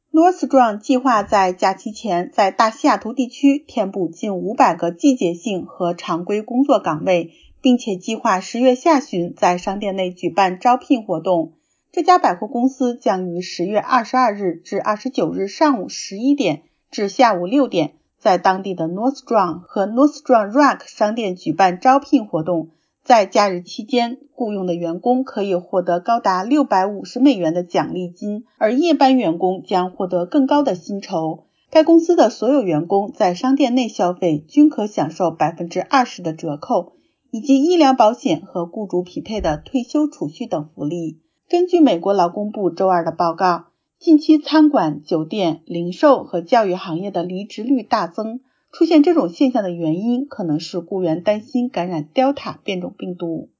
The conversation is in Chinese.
Nordstrom 计划在假期前在大西雅图地区填补近500个季节性和常规工作岗位，并且计划10月下旬在商店内举办招聘活动。这家百货公司将于10月22日至29日上午11点至下午6点在当地的 Nordstrom 和 Nordstrom Rack 商店举办招聘活动。在假日期间，雇佣的员工可以获得高达$650的奖励金，而夜班员工将获得更高的薪酬。该公司的所有员工在商店内消费均可享受 20% 的折扣，以及医疗保险和雇主匹配的退休储蓄等福利。根据美国劳工部周二的报告，近期餐馆、酒店、零售和教育行业的离职率大增。出现这种现象的原因可能是雇员担心感染 Delta 变种病毒。